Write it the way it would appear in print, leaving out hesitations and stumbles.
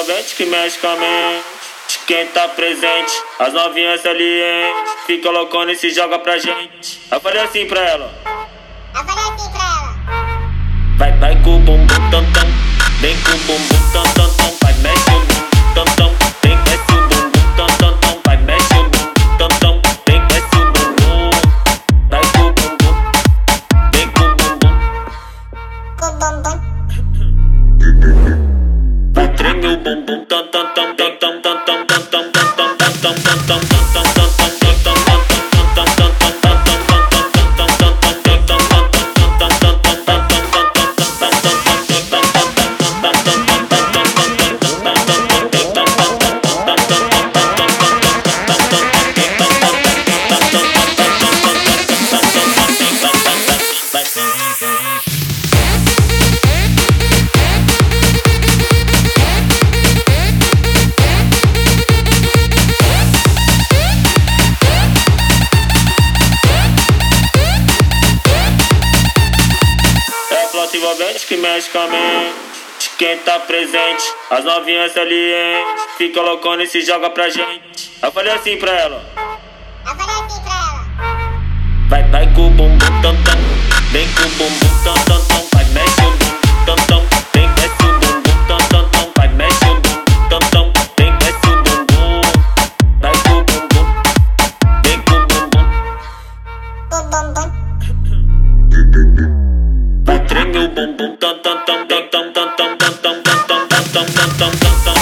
envolvente que mexe com a mente de quem tá presente. As novinhas salientes fica loucona e se joga pra gente. Eu falei assim pra ela. Vai com o bumbum tam tam, vem com o bumbum tam tam tam, vai mexe o bumbum tam tam, vem mexe o bumbum tam tam tam, vai mexe o bumbum tam tam, vem mexe o bumbum, vai com o bumbum, vem com o bumbum, vai treme o bumbum tam tam tam tam tam tam tam tam tam tam tam tam tam tam tam. Envolvente que mexe com a mente de quem tá presente. As novinhas salientes fica loucona e se joga pra gente. Eu falei assim pra ela. Vai com o bumbum tam tam, vem com o bumbum tam tam tam, vai mexe o bumbum tam tam, vem mexe o bumbum tam tam tam, vai mexe o bumbum tam tam, vem mexe o bumbum, vai com o bumbum, vem com o bumbum. Vai treme o bumbum tam tam tam tam tam tam tam tam tam tam tam tam tam tam tam.